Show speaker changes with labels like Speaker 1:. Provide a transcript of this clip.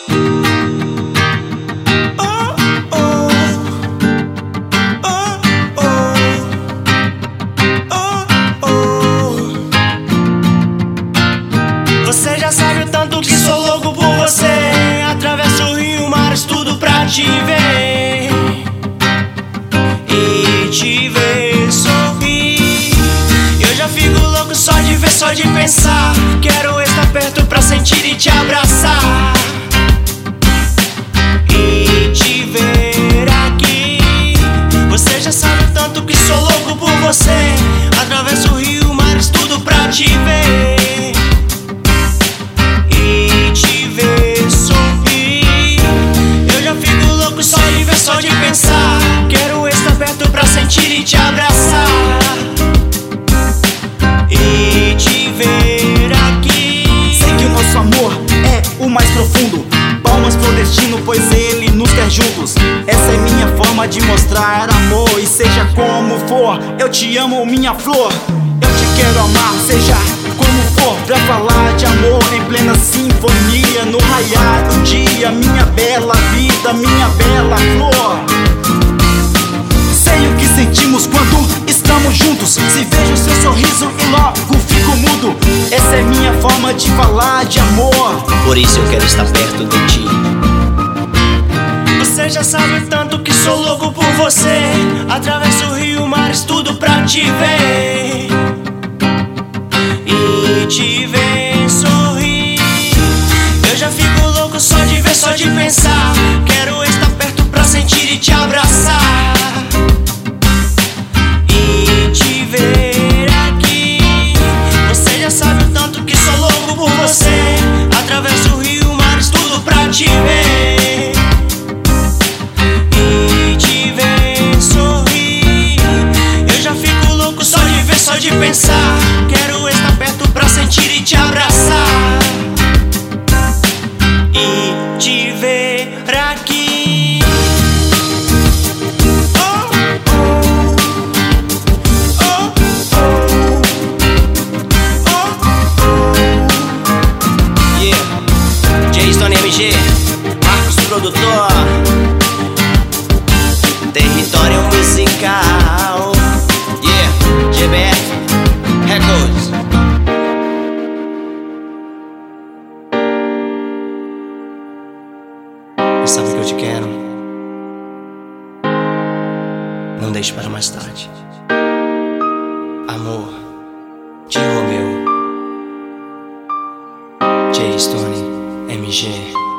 Speaker 1: Você já sabe o tanto que sou louco por você. Atravesso o rio, mares, tudo pra te ver e te ver sorrir. Eu já fico louco só de ver, só de pensar. Quero estar perto pra sentir e te abraçar e te ver aqui. Você já sabe o tanto que sou louco por você. Atravesso o rio, mares, tudo pra te ver e te ver sorrir. Eu já fico louco só de ver, só de pensar. Quero estar perto pra sentir e te abraçar e te ver aqui.
Speaker 2: Sei que o nosso amor é o mais profundo. Palmas pro destino, pois ele nos quer juntos. Essa é minha forma de mostrar amor. E seja como for, eu te amo, minha flor. Eu te quero amar, seja como for. Pra falar de amor em plena sinfonia, no raiar do dia, minha bela vida, minha bela flor. Sei o que sentimos quando estamos juntos. Se vejo seu sorriso e logo fico mudo. Essa é minha forma de falar de amor.
Speaker 3: Por isso eu quero estar perto de ti.
Speaker 1: Você já sabe o tanto que sou louco por você. Atravesso o rio, mares, tudo pra te ver e te ver sorrir. Eu já fico louco só de ver, só de pensar. Quero estar perto pra sentir e te abraçar e te ver aqui. Você já sabe o tanto que sou louco por você. Atravesso o rio, mares, tudo pra te ver e te ver sorrir. Eu já fico louco só de ver, só de pensar. Quero estar perto pra sentir e te abraçar e te ver aqui. Oh, oh, oh, oh, oh.
Speaker 3: Yeah, J-Stone MG, Marcos produtor, território musical. Yeah, GBF Records. E sabe que eu te quero? Não deixe para mais tarde. Amor de Romeu. J-Stone MG.